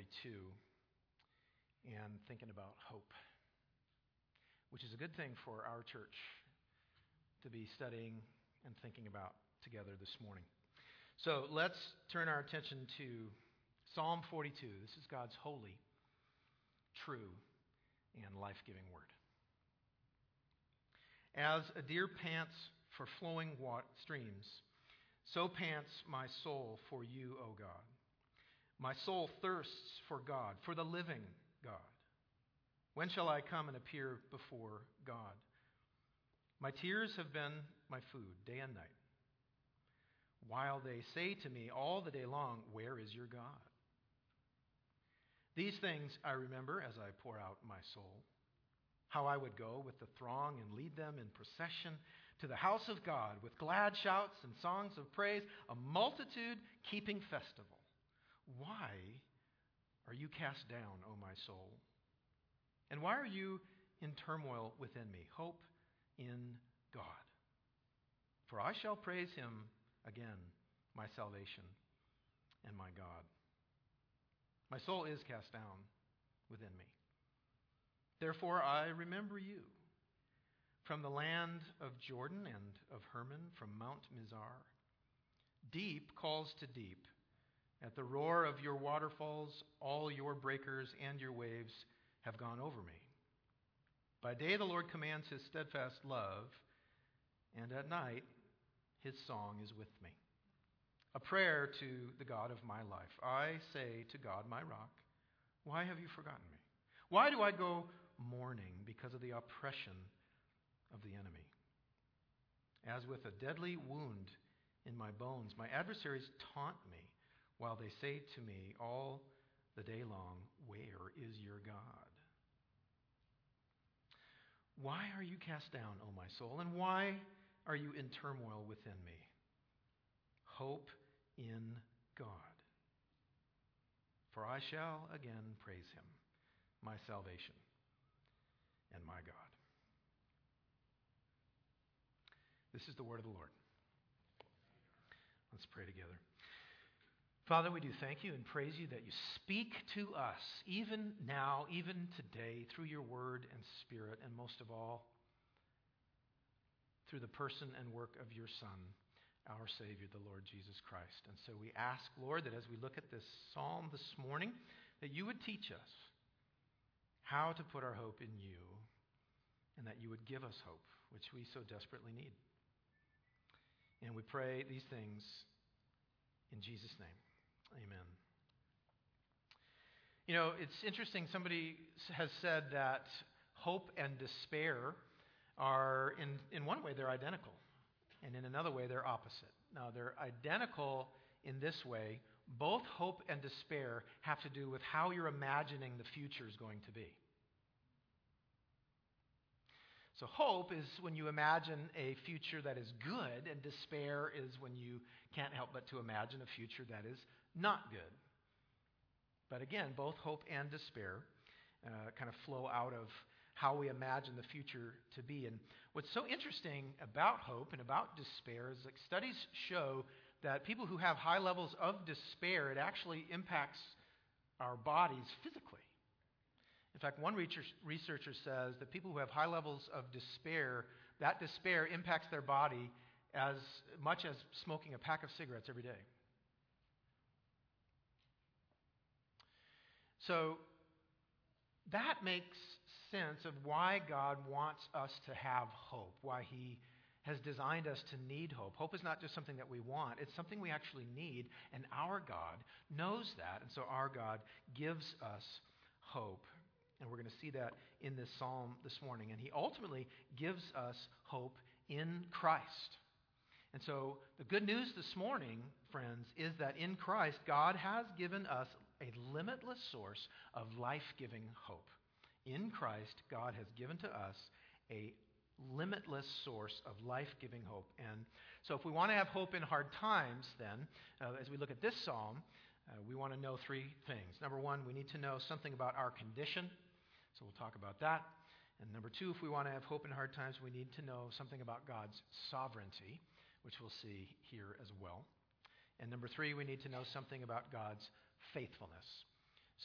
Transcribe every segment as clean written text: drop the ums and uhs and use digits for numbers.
42 and thinking about hope, which is a good thing for our church to be studying and thinking about together this morning. So let's turn our attention to Psalm 42. This is God's holy, true, and life-giving word. As a deer pants for flowing streams, so pants my soul for you, O God. My soul thirsts for God, for the living God. When shall I come and appear before God? My tears have been my food day and night, while they say to me all the day long, where is your God? These things I remember as I pour out my soul, how I would go with the throng and lead them in procession to the house of God with glad shouts and songs of praise, a multitude keeping festival. Why are you cast down, O my soul? And why are you in turmoil within me? Hope in God. For I shall praise him again, my salvation and my God. My soul is cast down within me. Therefore I remember you from the land of Jordan and of Hermon, from Mount Mizar. Deep calls to deep. At the roar of your waterfalls, all your breakers and your waves have gone over me. By day the Lord commands his steadfast love, and at night his song is with me. A prayer to the God of my life. I say to God, my rock, why have you forgotten me? Why do I go mourning because of the oppression of the enemy? As with a deadly wound in my bones, my adversaries taunt me while they say to me all the day long, where is your God? Why are you cast down, O my soul, and why are you in turmoil within me? Hope in God. For I shall again praise him, my salvation and my God. This is the word of the Lord. Let's pray together. Father, we do thank you and praise you that you speak to us, even now, even today, through your word and spirit, and most of all, through the person and work of your Son, our Savior, the Lord Jesus Christ. And so we ask, Lord, that as we look at this psalm this morning, that you would teach us how to put our hope in you, and that you would give us hope, which we so desperately need. And we pray these things in Jesus' name. Amen. You know, it's interesting. Somebody has said that hope and despair are, in one way, they're identical. And in another way, they're opposite. Now, they're identical in this way. Both hope and despair have to do with how you're imagining the future is going to be. So hope is when you imagine a future that is good, and despair is when you can't help but to imagine a future that is not good. But again, both hope and despair kind of flow out of how we imagine the future to be. And what's so interesting about hope and about despair is that studies show that people who have high levels of despair, it actually impacts our bodies physically. In fact, one researcher says that people who have high levels of despair, that despair impacts their body as much as smoking a pack of cigarettes every day. So that makes sense of why God wants us to have hope, why he has designed us to need hope. Hope is not just something that we want, it's something we actually need, and our God knows that, and so our God gives us hope. And we're going to see that in this psalm this morning. And he ultimately gives us hope in Christ. And so the good news this morning, friends, is that in Christ, God has given us a limitless source of life-giving hope. In Christ, God has given to us a limitless source of life-giving hope. And so if we want to have hope in hard times, then, as we look at this psalm, we want to know three things. Number one, we need to know something about our condition. So we'll talk about that. And number two, if we want to have hope in hard times, we need to know something about God's sovereignty, which we'll see here as well. And number three, we need to know something about God's faithfulness.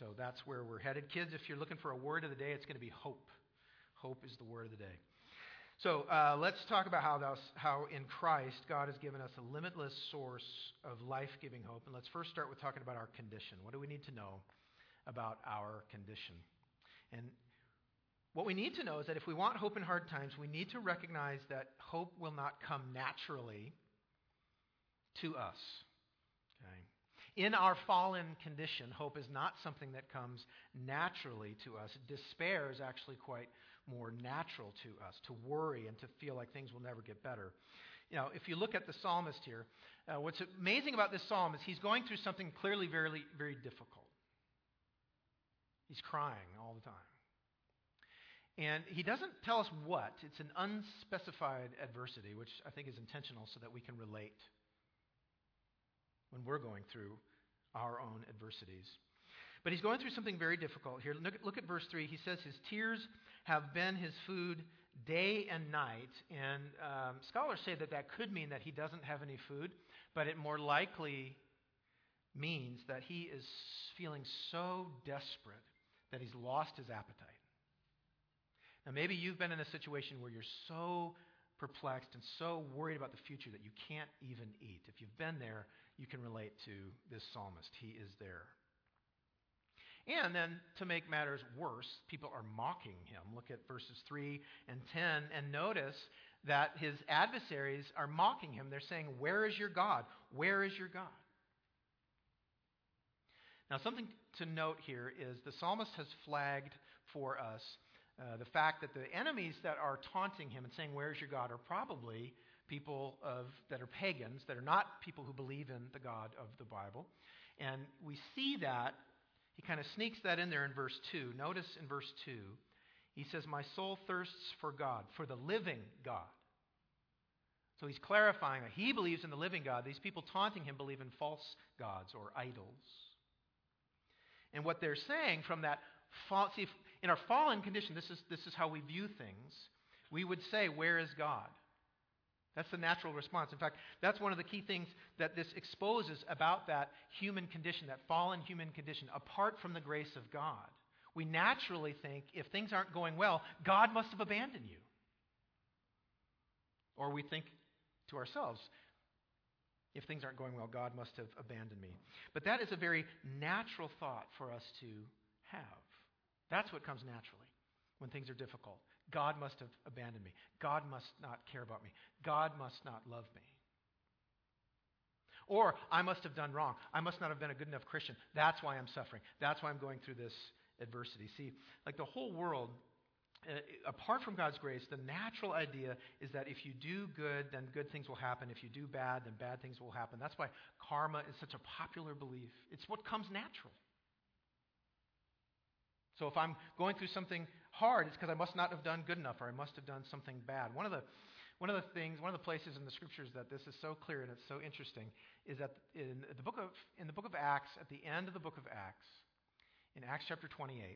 So that's where we're headed. Kids, if you're looking for a word of the day, it's going to be hope. Hope is the word of the day. So let's talk about how in Christ God has given us a limitless source of life-giving hope. And let's first start with talking about our condition. What do we need to know about our condition? And what we need to know is that if we want hope in hard times, we need to recognize that hope will not come naturally to us. Okay? In our fallen condition, hope is not something that comes naturally to us. Despair is actually quite more natural to us, to worry and to feel like things will never get better. You know, if you look at the psalmist here, what's amazing about this psalm is he's going through something clearly very, very difficult. He's crying all the time. And he doesn't tell us what. It's an unspecified adversity, which I think is intentional so that we can relate when we're going through our own adversities. But he's going through something very difficult here. Look at verse 3. He says his tears have been his food day and night. And scholars say that that could mean that he doesn't have any food, but it more likely means that he is feeling so desperate that he's lost his appetite. Now, maybe you've been in a situation where you're so perplexed and so worried about the future that you can't even eat. If you've been there, you can relate to this psalmist. He is there. And then, to make matters worse, people are mocking him. Look at verses 3 and 10, and notice that his adversaries are mocking him. They're saying, "Where is your God? Where is your God?" Now, something to note here is the psalmist has flagged for us the fact that the enemies that are taunting him and saying, "Where's your God?" are probably people that are pagans, that are not people who believe in the God of the Bible. And we see that, he kind of sneaks that in there in verse 2. Notice in verse 2, he says, "My soul thirsts for God, for the living God." So he's clarifying that he believes in the living God. These people taunting him believe in false gods or idols. And what they're saying from that see, in our fallen condition, this is how we view things. We would say, "Where is God?" That's the natural response. In fact, that's one of the key things that this exposes about that human condition, that fallen human condition, apart from the grace of God. We naturally think, if things aren't going well, God must have abandoned you. Or we think to ourselves, if things aren't going well, God must have abandoned me. But that is a very natural thought for us to have. That's what comes naturally when things are difficult. God must have abandoned me. God must not care about me. God must not love me. Or I must have done wrong. I must not have been a good enough Christian. That's why I'm suffering. That's why I'm going through this adversity. See, like the whole world, apart from God's grace, the natural idea is that if you do good, then good things will happen. If you do bad, then bad things will happen. That's why karma is such a popular belief. It's what comes natural. So if I'm going through something hard, it's because I must not have done good enough, or I must have done something bad. One of the places in the scriptures that this is so clear and it's so interesting is that in the book of Acts, at the end of the book of Acts, in Acts chapter 28,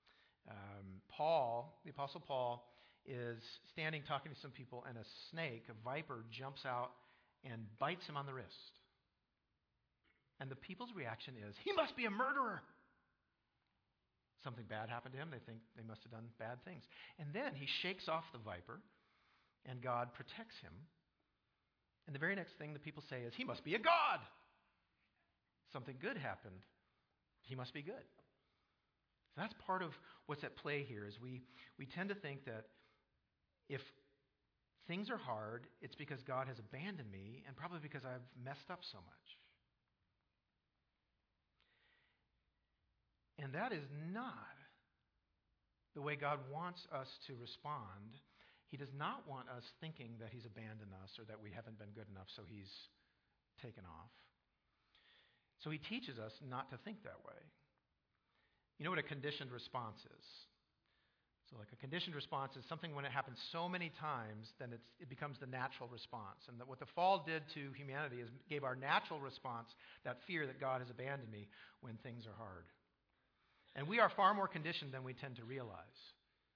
the Apostle Paul is standing talking to some people, and a snake, a viper, jumps out and bites him on the wrist. And the people's reaction is, "He must be a murderer." Something bad happened to him. They think they must have done bad things. And then he shakes off the viper, and God protects him. And the very next thing the people say is, "He must be a god." Something good happened. He must be good. So that's part of what's at play here, is we tend to think that if things are hard, it's because God has abandoned me, and probably because I've messed up so much. And that is not the way God wants us to respond. He does not want us thinking that He's abandoned us or that we haven't been good enough, so He's taken off. So He teaches us not to think that way. You know what a conditioned response is? So like a conditioned response is something when it happens so many times, then it becomes the natural response. And what the fall did to humanity is gave our natural response that fear that God has abandoned me when things are hard. And we are far more conditioned than we tend to realize.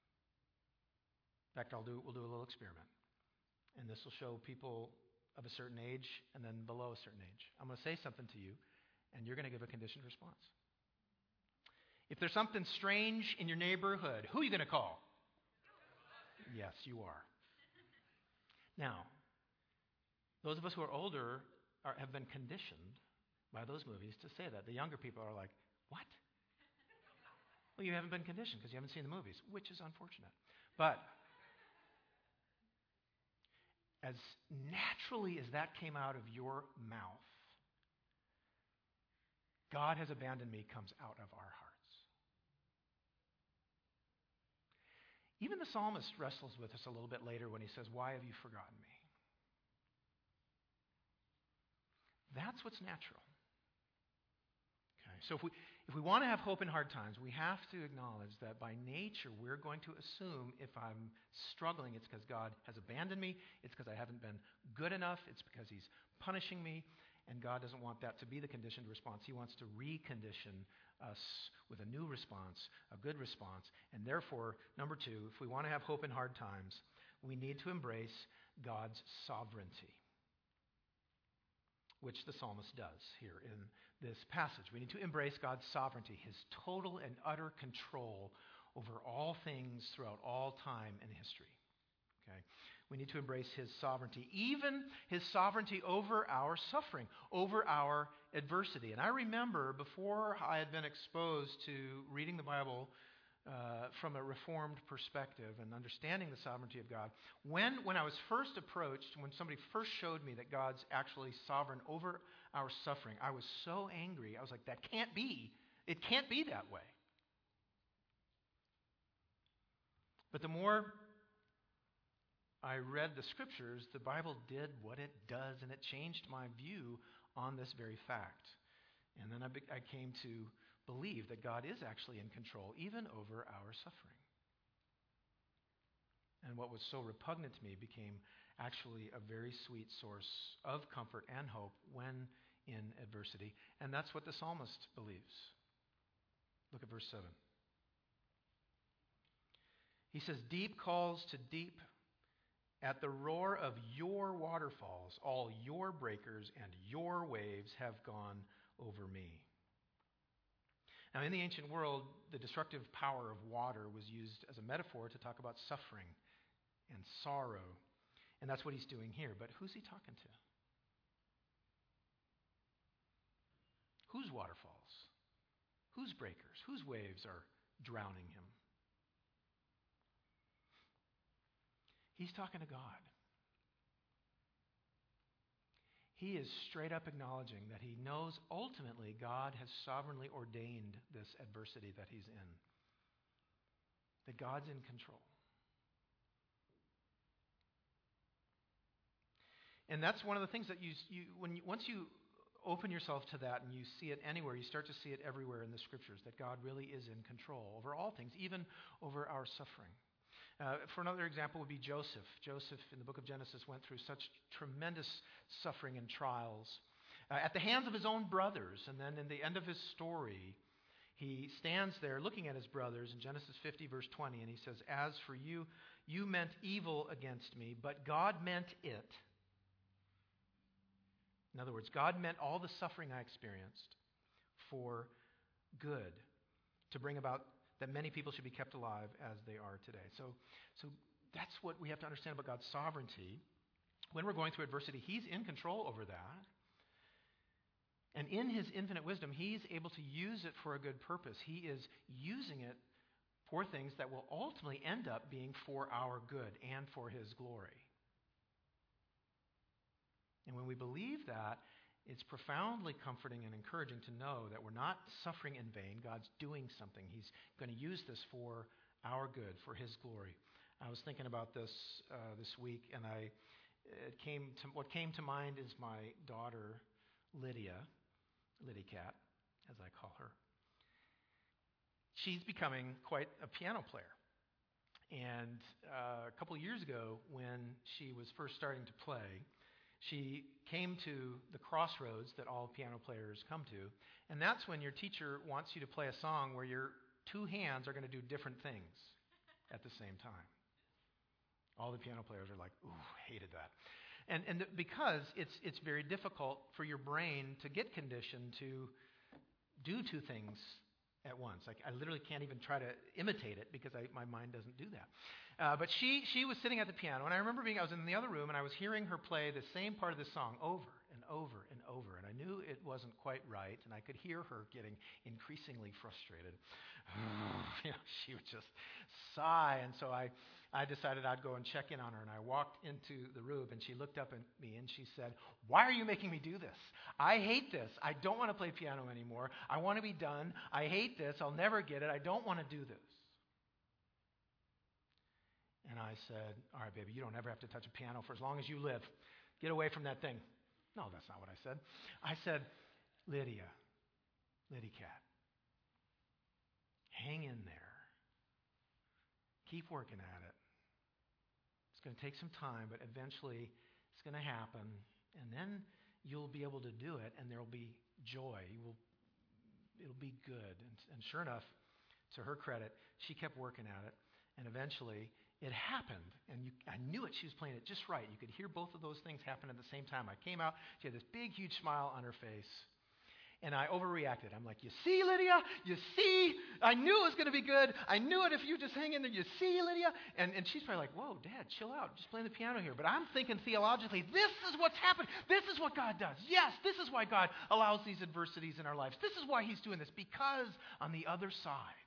In fact, we'll do a little experiment. And this will show people of a certain age and then below a certain age. I'm going to say something to you, and you're going to give a conditioned response. If there's something strange in your neighborhood, who are you going to call? Yes, you are. Now, those of us who are older have been conditioned by those movies to say that. The younger people are like, what? Well, you haven't been conditioned because you haven't seen the movies, which is unfortunate. But as naturally as that came out of your mouth, God has abandoned me comes out of our hearts. Even the psalmist wrestles with us a little bit later when he says, why have you forgotten me? That's what's natural. Okay, so if we want to have hope in hard times, we have to acknowledge that by nature we're going to assume if I'm struggling, it's because God has abandoned me, it's because I haven't been good enough, it's because He's punishing me, and God doesn't want that to be the conditioned response. He wants to recondition us with a new response, a good response, and therefore, number two, if we want to have hope in hard times, we need to embrace God's sovereignty, which the psalmist does here in this passage. We need to embrace God's sovereignty, His total and utter control over all things throughout all time and history. Okay? We need to embrace His sovereignty, even His sovereignty over our suffering, over our adversity. And I remember before I had been exposed to reading the Bible from a Reformed perspective and understanding the sovereignty of God, when I was first approached, when somebody first showed me that God's actually sovereign over our suffering, I was so angry. I was like, that can't be. It can't be that way. But the more I read the Scriptures, the Bible did what it does, and it changed my view on this very fact. And then I came to believe that God is actually in control, even over our suffering. And what was so repugnant to me became actually a very sweet source of comfort and hope when in adversity. And that's what the psalmist believes. Look at verse 7. He says, deep calls to deep at the roar of your waterfalls. All your breakers and your waves have gone over me. Now, in the ancient world, the destructive power of water was used as a metaphor to talk about suffering and sorrow. And that's what he's doing here. But who's he talking to? Whose waterfalls? Whose breakers? Whose waves are drowning him? He's talking to God. He is straight up acknowledging that he knows ultimately God has sovereignly ordained this adversity that he's in. That God's in control. And that's one of the things that once you open yourself to that and you see it anywhere, you start to see it everywhere in the Scriptures, that God really is in control over all things, even over our suffering. For another example would be Joseph. Joseph in the book of Genesis went through such tremendous suffering and trials at the hands of his own brothers. And then in the end of his story, he stands there looking at his brothers in Genesis 50 verse 20, and he says, as for you, you meant evil against me, but God meant it. In other words, God meant all the suffering I experienced for good, to bring about that many people should be kept alive as they are today. So that's what we have to understand about God's sovereignty. When we're going through adversity, He's in control over that. And in His infinite wisdom, He's able to use it for a good purpose. He is using it for things that will ultimately end up being for our good and for His glory. And when we believe that, it's profoundly comforting and encouraging to know that we're not suffering in vain. God's doing something. He's going to use this for our good, for His glory. I was thinking about this this week, and what came to mind is my daughter, Lydia Cat, as I call her. She's becoming quite a piano player. And a couple of years ago, when she was first starting to play, she came to the crossroads that all piano players come to, and that's when your teacher wants you to play a song where your two hands are going to do different things at the same time. All the piano players are like, ooh, hated that. And because it's very difficult for your brain to get conditioned to do two things at once. I literally can't even try to imitate it because my mind doesn't do that. But she was sitting at the piano, and I remember I was in the other room, and I was hearing her play the same part of the song over and over and over, and I knew it wasn't quite right, and I could hear her getting increasingly frustrated. She would just sigh, and so I decided I'd go and check in on her, and I walked into the room, and she looked up at me, and she said, "Why are you making me do this? I hate this. I don't want to play piano anymore. I want to be done. I hate this. I'll never get it. I don't want to do this." And I said, "All right, baby, you don't ever have to touch a piano for as long as you live. Get away from that thing." No, that's not what I said. I said, Lydia Cat, hang in there. Keep working at it. It's going to take some time, but eventually it's going to happen, and then you'll be able to do it, and there will be joy. It'll be good. And sure enough, to her credit, she kept working at it, and eventually it happened. And I knew it. She was playing it just right. You could hear both of those things happen at the same time. I came out. She had this big, huge smile on her face. And I overreacted. I'm like, "You see, Lydia? You see? I knew it was going to be good. I knew it if you just hang in there. You see, Lydia?" And she's probably like, "Whoa, Dad, chill out. Just playing the piano here." But I'm thinking theologically, this is what's happened. This is what God does. Yes, this is why God allows these adversities in our lives. This is why He's doing this. Because on the other side,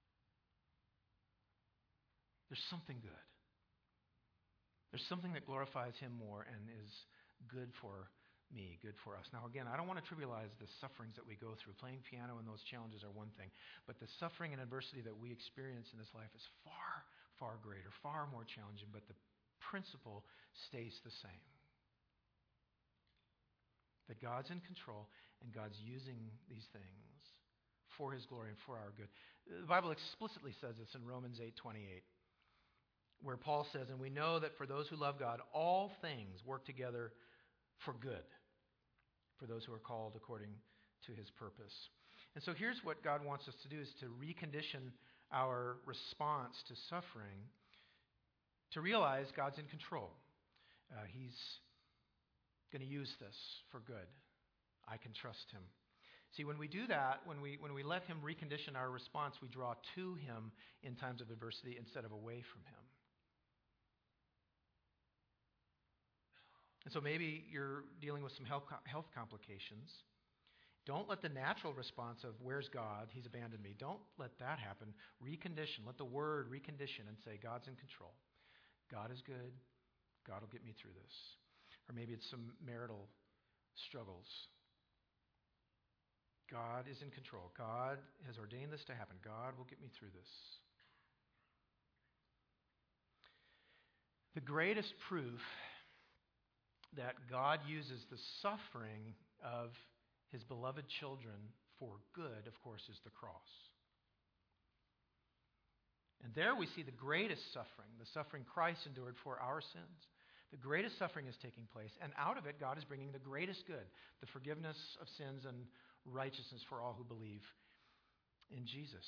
there's something good. There's something that glorifies Him more and is good for me, good for us. Now, again, I don't want to trivialize the sufferings that we go through. Playing piano and those challenges are one thing, but the suffering and adversity that we experience in this life is far, far greater, far more challenging, but the principle stays the same. That God's in control and God's using these things for His glory and for our good. The Bible explicitly says this in Romans 8:28, where Paul says, "And we know that for those who love God, all things work together for good, for those who are called according to His purpose." And so here's what God wants us to do, is to recondition our response to suffering to realize God's in control. He's going to use this for good. I can trust Him. See, when we do that, when we let Him recondition our response, we draw to Him in times of adversity instead of away from Him. And so maybe you're dealing with some health complications. Don't let the natural response of, "Where's God? He's abandoned me." Don't let that happen. Recondition. Let the Word recondition and say, God's in control. God is good. God will get me through this. Or maybe it's some marital struggles. God is in control. God has ordained this to happen. God will get me through this. The greatest proof that God uses the suffering of His beloved children for good, of course, is the cross. And there we see the greatest suffering, the suffering Christ endured for our sins. The greatest suffering is taking place, and out of it, God is bringing the greatest good, the forgiveness of sins and righteousness for all who believe in Jesus.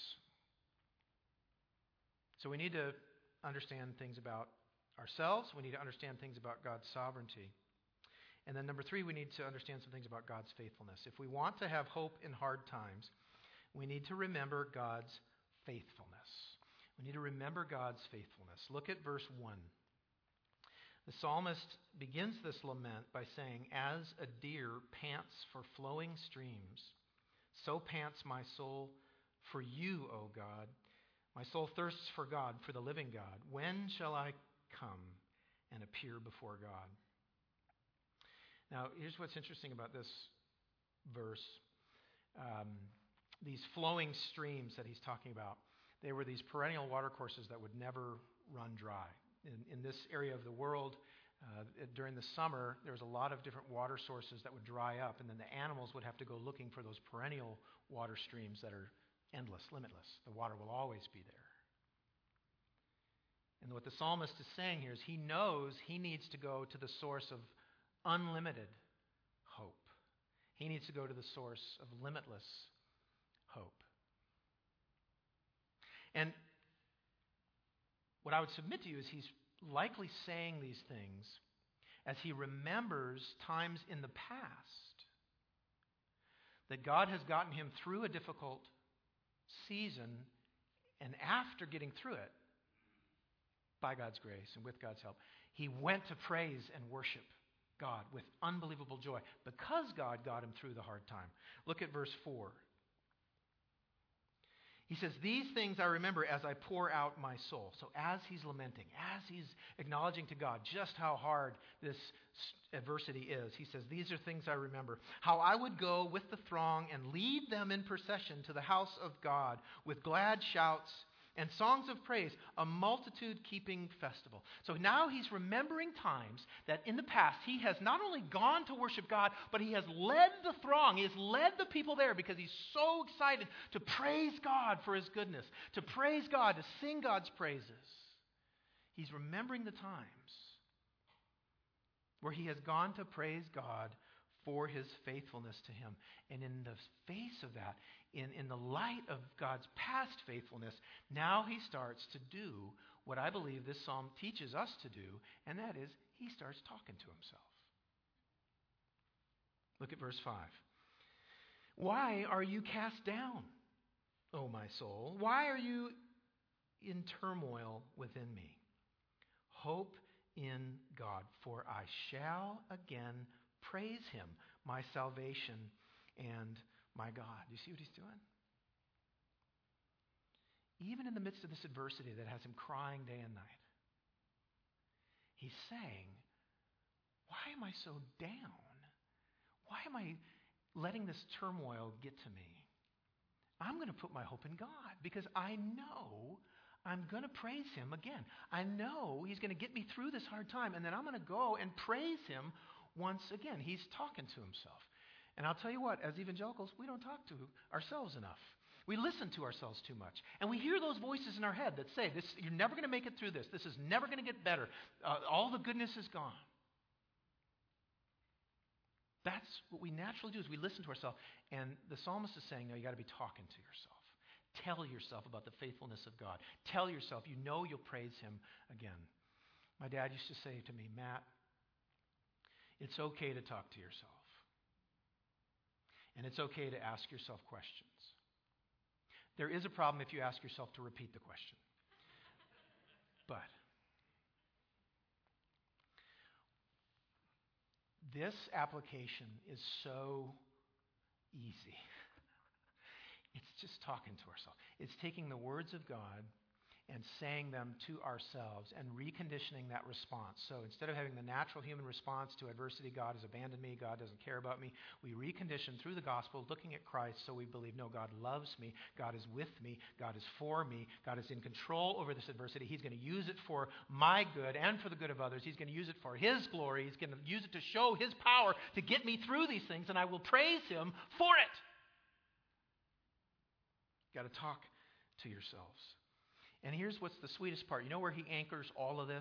So we need to understand things about ourselves. We need to understand things about God's sovereignty. And then number 3, we need to understand some things about God's faithfulness. If we want to have hope in hard times, we need to remember God's faithfulness. We need to remember God's faithfulness. Look at verse 1. The psalmist begins this lament by saying, "As a deer pants for flowing streams, so pants my soul for you, O God. My soul thirsts for God, for the living God. When shall I come and appear before God?" Now, here's what's interesting about this verse. These flowing streams that he's talking about, they were these perennial watercourses that would never run dry. In this area of the world, during the summer, there was a lot of different water sources that would dry up, and then the animals would have to go looking for those perennial water streams that are endless, limitless. The water will always be there. And what the psalmist is saying here is he knows he needs to go to the source of unlimited hope. He needs to go to the source of limitless hope. And what I would submit to you is he's likely saying these things as he remembers times in the past that God has gotten him through a difficult season, and after getting through it, by God's grace and with God's help, he went to praise and worship God with unbelievable joy because God got him through the hard time. Look at verse 4. He says, these things I remember as I pour out my soul. So as he's lamenting, as he's acknowledging to God just how hard this adversity is, he says, these are things I remember. How I would go with the throng and lead them in procession to the house of God with glad shouts and songs of praise, a multitude-keeping festival. So now he's remembering times that in the past he has not only gone to worship God, but he has led the throng. He has led the people there because he's so excited to praise God for his goodness, to praise God, to sing God's praises. He's remembering the times where he has gone to praise God for his faithfulness to him. And in the face of that, in the light of God's past faithfulness, now he starts to do what I believe this psalm teaches us to do, and that is he starts talking to himself. Look at verse 5. Why are you cast down, O my soul? Why are you in turmoil within me? Hope in God, for I shall again praise him, my salvation and my God. Do you see what he's doing? Even in the midst of this adversity that has him crying day and night, he's saying, why am I so down? Why am I letting this turmoil get to me? I'm going to put my hope in God because I know I'm going to praise him again. I know he's going to get me through this hard time, and then I'm going to go and praise him once again. He's talking to himself. And I'll tell you what, as evangelicals, we don't talk to ourselves enough. We listen to ourselves too much. And we hear those voices in our head that say, "This, you're never going to make it through this. This is never going to get better. All the goodness is gone." That's what we naturally do, is we listen to ourselves. And the psalmist is saying, no, you got to be talking to yourself. Tell yourself about the faithfulness of God. Tell yourself, you know you'll praise him again. My dad used to say to me, Matt, it's okay to talk to yourself. And it's okay to ask yourself questions. There is a problem if you ask yourself to repeat the question. But this application is so easy. It's just talking to ourselves. It's taking the words of God and saying them to ourselves and reconditioning that response. So instead of having the natural human response to adversity, God has abandoned me, God doesn't care about me, we recondition through the gospel, looking at Christ, so we believe, no, God loves me, God is with me, God is for me, God is in control over this adversity. He's going to use it for my good and for the good of others. He's going to use it for his glory. He's going to use it to show his power to get me through these things, and I will praise him for it. You've got to talk to yourselves. And here's what's the sweetest part. You know where he anchors all of this?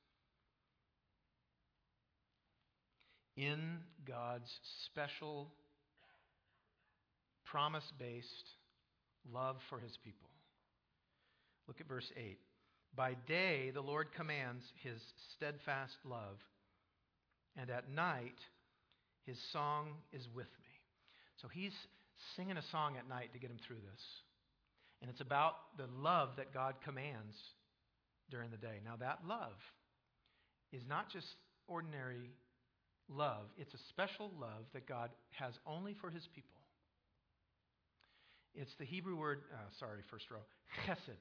In God's special, promise-based love for his people. Look at verse 8. By day the Lord commands his steadfast love, and at night his song is with me. So he's singing a song at night to get him through this. And it's about the love that God commands during the day. Now that love is not just ordinary love. It's a special love that God has only for his people. It's the Hebrew word, first row, chesed.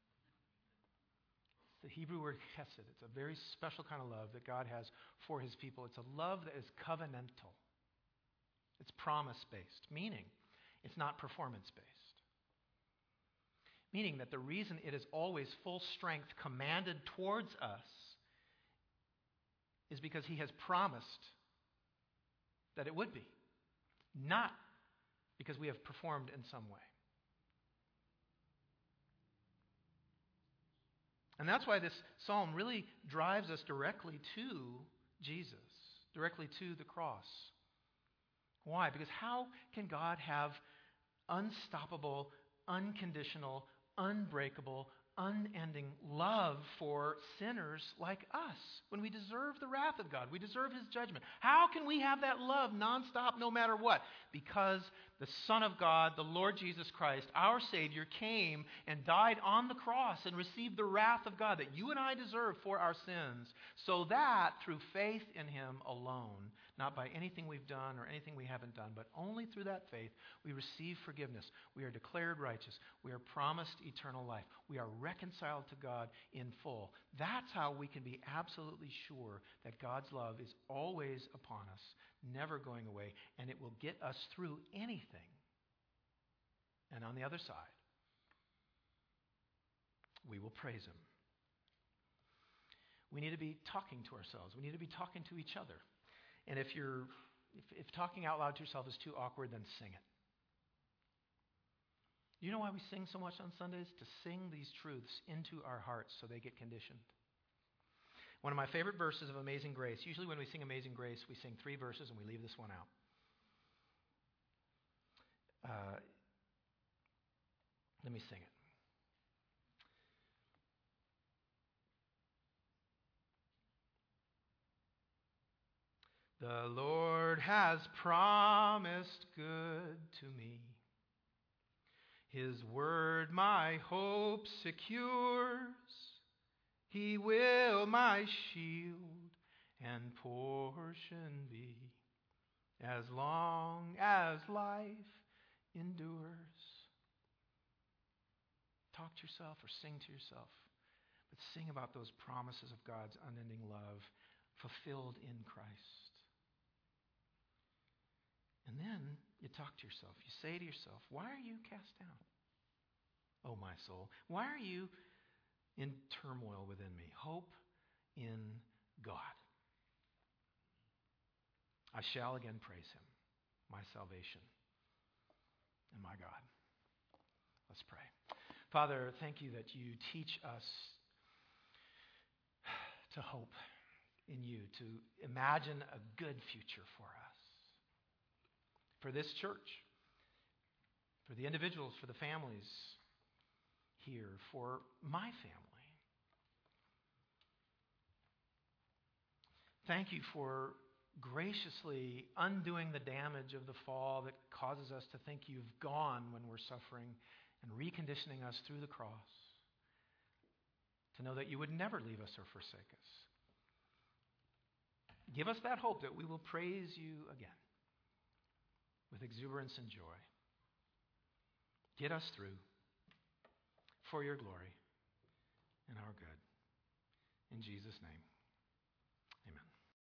It's the Hebrew word chesed. It's a very special kind of love that God has for his people. It's a love that is covenantal. It's promise-based, meaning it's not performance-based. Meaning that the reason it is always full strength commanded towards us is because he has promised that it would be. Not because we have performed in some way. And that's why this psalm really drives us directly to Jesus, directly to the cross. Why? Because how can God have unstoppable, unconditional, unbreakable, unending love for sinners like us when we deserve the wrath of God. We deserve His judgment. How can we have that love nonstop no matter what? Because the Son of God, the Lord Jesus Christ, our Savior, came and died on the cross and received the wrath of God that you and I deserve for our sins, so that through faith in Him alone, not by anything we've done or anything we haven't done, but only through that faith, we receive forgiveness. We are declared righteous. We are promised eternal life. We are reconciled to God in full. That's how we can be absolutely sure that God's love is always upon us, never going away, and it will get us through anything. And on the other side, we will praise Him. We need to be talking to ourselves. We need to be talking to each other. And if talking out loud to yourself is too awkward, then sing it. You know why we sing so much on Sundays? To sing these truths into our hearts so they get conditioned. One of my favorite verses of Amazing Grace, usually when we sing Amazing Grace, we sing 3 verses and we leave this one out. Let me sing it. The Lord has promised good to me. His word my hope secures. He will my shield and portion be, as long as life endures. Talk to yourself or sing to yourself, but sing about those promises of God's unending love fulfilled in Christ. And then you talk to yourself. You say to yourself, why are you cast down, oh my soul? Why are you in turmoil within me? Hope in God. I shall again praise Him, my salvation and my God. Let's pray. Father, thank you that you teach us to hope in you, to imagine a good future for us. For this church, for the individuals, for the families here, for my family. Thank you for graciously undoing the damage of the fall that causes us to think you've gone when we're suffering and reconditioning us through the cross to know that you would never leave us or forsake us. Give us that hope that we will praise you again with exuberance and joy. Get us through for your glory and our good. In Jesus' name.